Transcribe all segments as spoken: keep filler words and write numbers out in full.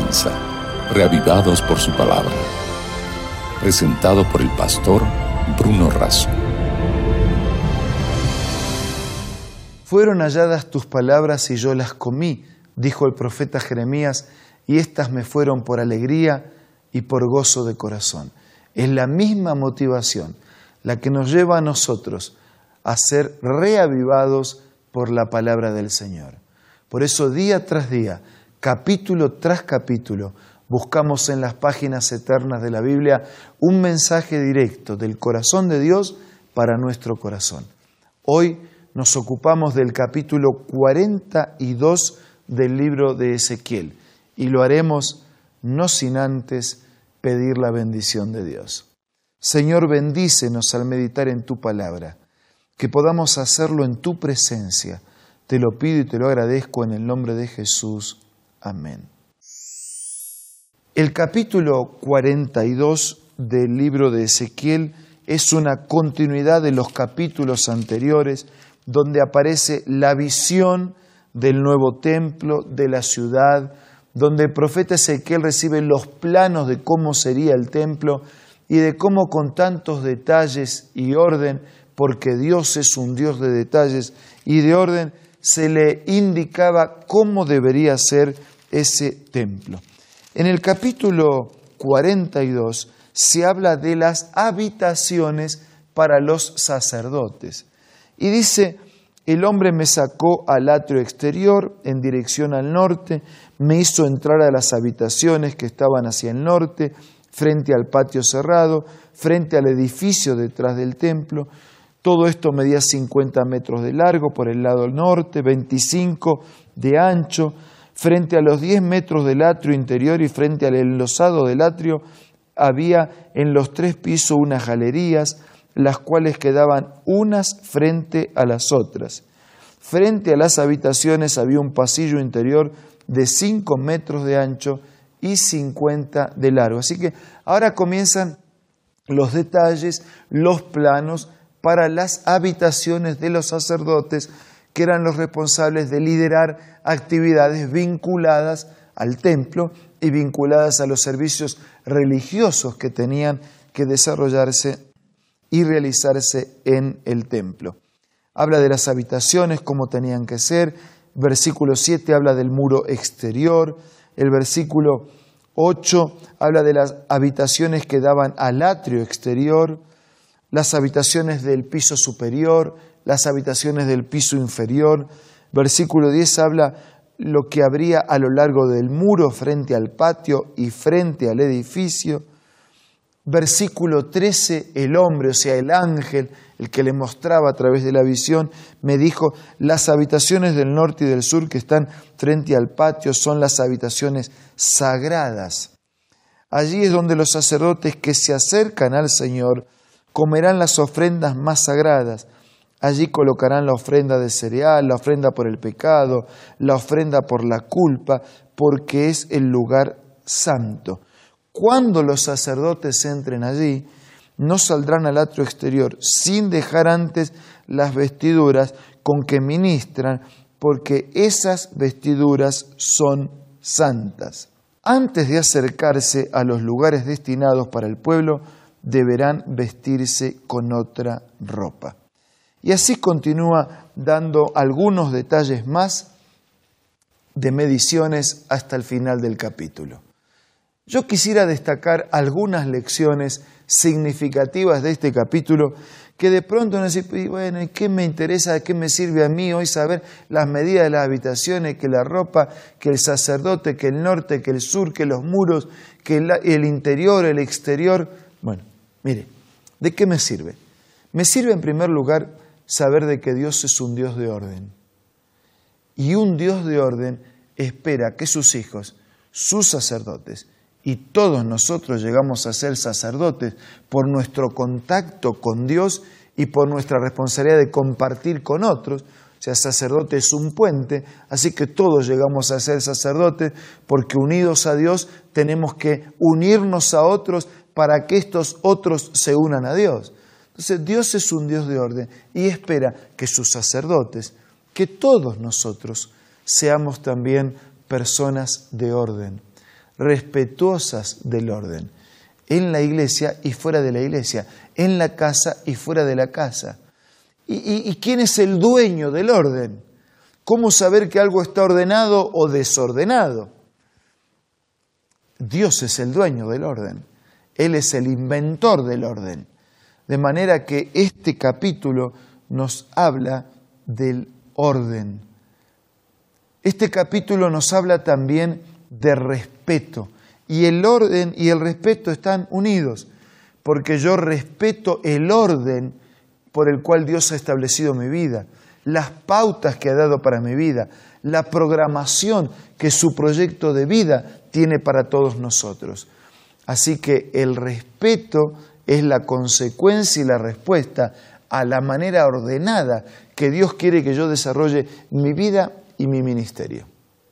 comienza, reavivados por su palabra. Presentado por el pastor Bruno Razo. Fueron halladas tus palabras y yo las comí, dijo el profeta Jeremías, y éstas me fueron por alegría y por gozo de corazón. Es la misma motivación la que nos lleva a nosotros a ser reavivados por la palabra del Señor. Por eso día tras día, capítulo tras capítulo, buscamos en las páginas eternas de la Biblia un mensaje directo del corazón de Dios para nuestro corazón. Hoy nos ocupamos del capítulo cuarenta y dos del libro de Ezequiel y lo haremos no sin antes pedir la bendición de Dios. Señor, bendícenos al meditar en tu palabra, que podamos hacerlo en tu presencia. Te lo pido y te lo agradezco en el nombre de Jesús. Amén. El capítulo cuarenta y dos del libro de Ezequiel es una continuidad de los capítulos anteriores, donde aparece la visión del nuevo templo, de la ciudad, donde el profeta Ezequiel recibe los planos de cómo sería el templo y de cómo con tantos detalles y orden, porque Dios es un Dios de detalles y de orden, se le indicaba cómo debería ser ese templo. En el capítulo cuarenta y dos se habla de las habitaciones para los sacerdotes. Y dice, el hombre me sacó al atrio exterior en dirección al norte, me hizo entrar a las habitaciones que estaban hacia el norte, frente al patio cerrado, frente al edificio detrás del templo. Todo esto medía cincuenta metros de largo por el lado norte, veinticinco de ancho. Frente a los diez metros del atrio interior y frente al enlosado del atrio había en los tres pisos unas galerías, las cuales quedaban unas frente a las otras. Frente a las habitaciones había un pasillo interior de cinco metros de ancho y cincuenta de largo. Así que ahora comienzan los detalles, los planos para las habitaciones de los sacerdotes, que eran los responsables de liderar actividades vinculadas al templo y vinculadas a los servicios religiosos que tenían que desarrollarse y realizarse en el templo. Habla de las habitaciones, cómo tenían que ser. Versículo siete habla del muro exterior. El versículo ocho habla de las habitaciones que daban al atrio exterior, las habitaciones del piso superior, las habitaciones del piso inferior. Versículo diez habla lo que habría a lo largo del muro frente al patio y frente al edificio. Versículo trece, el hombre, o sea, el ángel, el que le mostraba a través de la visión, me dijo, las habitaciones del norte y del sur que están frente al patio son las habitaciones sagradas. Allí es donde los sacerdotes que se acercan al Señor comerán las ofrendas más sagradas. Allí colocarán la ofrenda de cereal, la ofrenda por el pecado, la ofrenda por la culpa, porque es el lugar santo. Cuando los sacerdotes entren allí, no saldrán al atrio exterior sin dejar antes las vestiduras con que ministran, porque esas vestiduras son santas. Antes de acercarse a los lugares destinados para el pueblo, deberán vestirse con otra ropa. Y así continúa dando algunos detalles más de mediciones hasta el final del capítulo. Yo quisiera destacar algunas lecciones significativas de este capítulo que de pronto nos dicen, bueno, ¿y qué me interesa, qué me sirve a mí hoy saber las medidas de las habitaciones, que la ropa, que el sacerdote, que el norte, que el sur, que los muros, que el, el interior, el exterior? Bueno, mire, ¿de qué me sirve? Me sirve en primer lugar saber de que Dios es un Dios de orden. Y un Dios de orden espera que sus hijos, sus sacerdotes, y todos nosotros llegamos a ser sacerdotes por nuestro contacto con Dios y por nuestra responsabilidad de compartir con otros. O sea, sacerdote es un puente, así que todos llegamos a ser sacerdotes porque unidos a Dios tenemos que unirnos a otros para que estos otros se unan a Dios. Entonces Dios es un Dios de orden y espera que sus sacerdotes, que todos nosotros seamos también personas de orden. respetuosas del orden, en la iglesia y fuera de la iglesia, en la casa y fuera de la casa. ¿Y, y, y quién es el dueño del orden? ¿Cómo saber que algo está ordenado o desordenado? Dios es el dueño del orden. Él es el inventor del orden. De manera que este capítulo nos habla del orden. Este capítulo nos habla también de respeto. Y el orden y el respeto están unidos, porque yo respeto el orden por el cual Dios ha establecido mi vida, las pautas que ha dado para mi vida, la programación que su proyecto de vida tiene para todos nosotros. Así que el respeto es la consecuencia y la respuesta a la manera ordenada que Dios quiere que yo desarrolle mi vida y mi ministerio.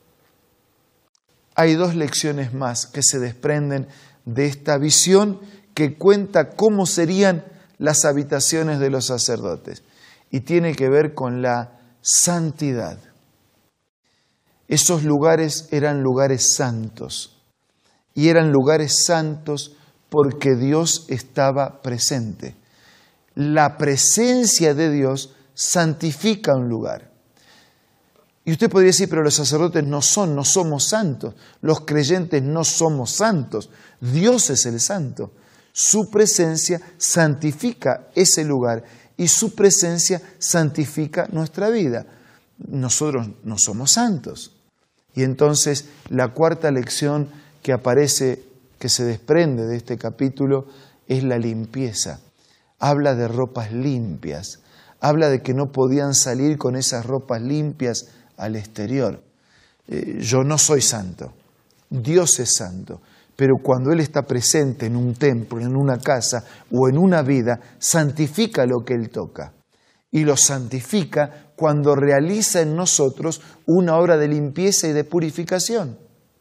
Hay dos lecciones más que se desprenden de esta visión que cuenta cómo serían las habitaciones de los sacerdotes y tiene que ver con la santidad. Esos lugares eran lugares santos y eran lugares santos porque Dios estaba presente. La presencia de Dios santifica un lugar. Y usted podría decir, pero los sacerdotes no son, no somos santos. Los creyentes no somos santos. Dios es el santo. Su presencia santifica ese lugar y su presencia santifica nuestra vida. Nosotros no somos santos. Y entonces la cuarta lección que aparece, que se desprende de este capítulo, es la limpieza. Habla de ropas limpias. Habla de que no podían salir con esas ropas limpias al exterior. Eh, yo no soy santo, Dios es santo, pero cuando Él está presente en un templo, en una casa o en una vida, santifica lo que Él toca. Y lo santifica cuando realiza en nosotros una obra de limpieza y de purificación.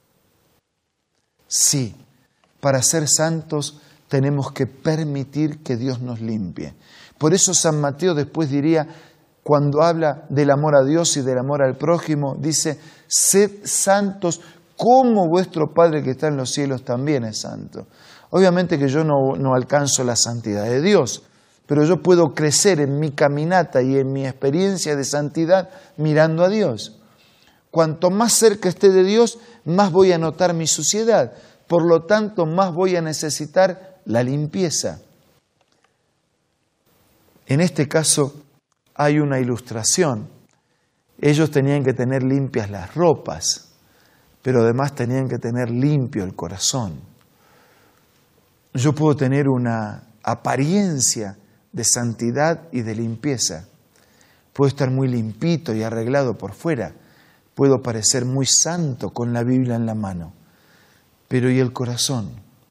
Sí, para ser santos tenemos que permitir que Dios nos limpie. Por eso San Mateo después diría, cuando habla del amor a Dios y del amor al prójimo, dice, sed santos como vuestro Padre que está en los cielos también es santo. Obviamente que yo no, no alcanzo la santidad de Dios, pero yo puedo crecer en mi caminata y en mi experiencia de santidad mirando a Dios. Cuanto más cerca esté de Dios, más voy a notar mi suciedad. Por lo tanto, más voy a necesitar la limpieza. En este caso, hay una ilustración. Ellos tenían que tener limpias las ropas, pero además tenían que tener limpio el corazón. Yo puedo tener una apariencia de santidad y de limpieza. Puedo estar muy limpito y arreglado por fuera. Puedo parecer muy santo con la Biblia en la mano. Pero ¿y el corazón?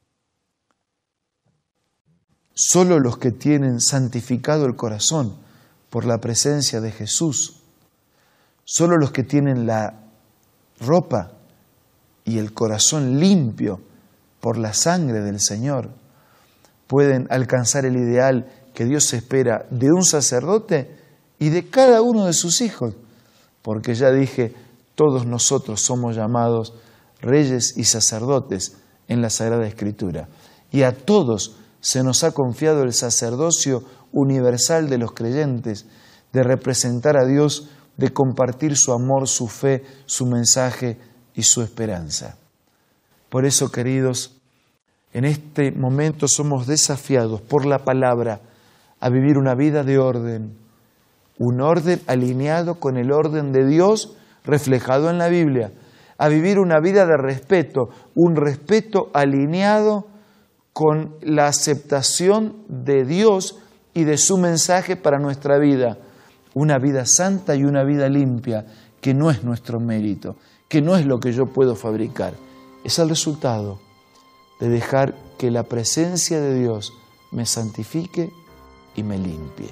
Solo los que tienen santificado el corazón por la presencia de Jesús, solo los que tienen la ropa y el corazón limpio por la sangre del Señor, pueden alcanzar el ideal que Dios espera de un sacerdote y de cada uno de sus hijos. Porque ya dije, todos nosotros somos llamados reyes y sacerdotes en la Sagrada Escritura. Y a todos se nos ha confiado el sacerdocio universal de los creyentes, de representar a Dios, de compartir su amor, su fe, su mensaje y su esperanza. Por eso, queridos, en este momento somos desafiados por la palabra a vivir una vida de orden, un orden alineado con el orden de Dios reflejado en la Biblia, a vivir una vida de respeto, un respeto alineado con la aceptación de Dios y de su mensaje para nuestra vida, una vida santa y una vida limpia, que no es nuestro mérito, que no es lo que yo puedo fabricar, es el resultado de dejar que la presencia de Dios me santifique y me limpie.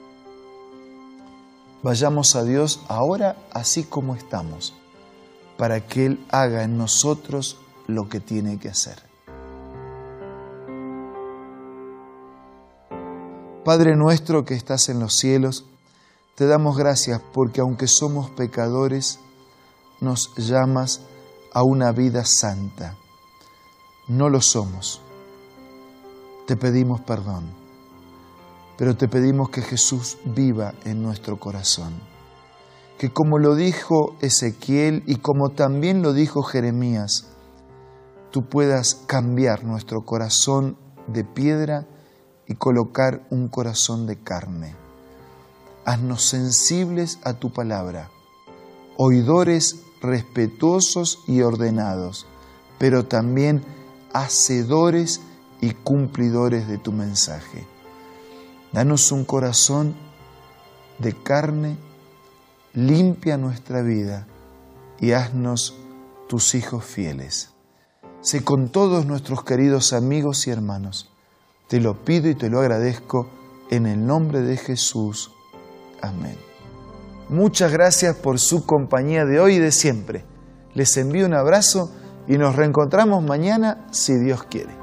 Vayamos a Dios ahora así como estamos, para que Él haga en nosotros lo que tiene que hacer. Padre nuestro que estás en los cielos, te damos gracias porque aunque somos pecadores, nos llamas a una vida santa. no lo somos. Te pedimos perdón, pero te pedimos que Jesús viva en nuestro corazón. Que como lo dijo Ezequiel y como también lo dijo Jeremías, tú puedas cambiar nuestro corazón de piedra y colocar un corazón de carne. Haznos sensibles a tu palabra, oidores respetuosos y ordenados, pero también hacedores y cumplidores de tu mensaje. Danos un corazón de carne, limpia nuestra vida y haznos tus hijos fieles. Sé con todos nuestros queridos amigos y hermanos. Te lo pido y te lo agradezco en el nombre de Jesús. Amén. Muchas gracias por su compañía de hoy y de siempre. Les envío un abrazo y nos reencontramos mañana si Dios quiere.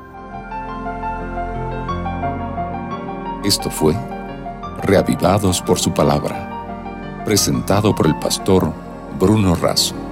Esto fue Reavivados por su palabra, presentado por el pastor Bruno Razo.